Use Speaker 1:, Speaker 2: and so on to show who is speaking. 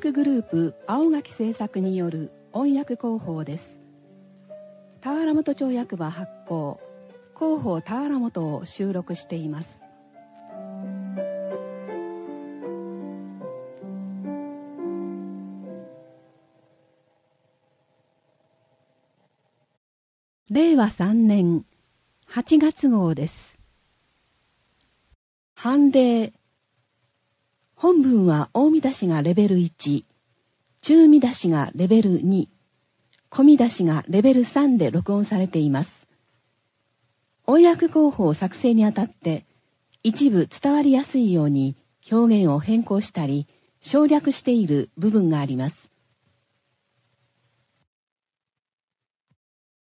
Speaker 1: 訳グループ青垣製作による音訳広報です。田原本町役場発行広報田原本を収録しています。令和3年8月号です。判例。本文は大見出しがレベル1、中見出しがレベル2、小見出しがレベル3で録音されています。音訳広報作成にあたって一部伝わりやすいように表現を変更したり省略している部分があります。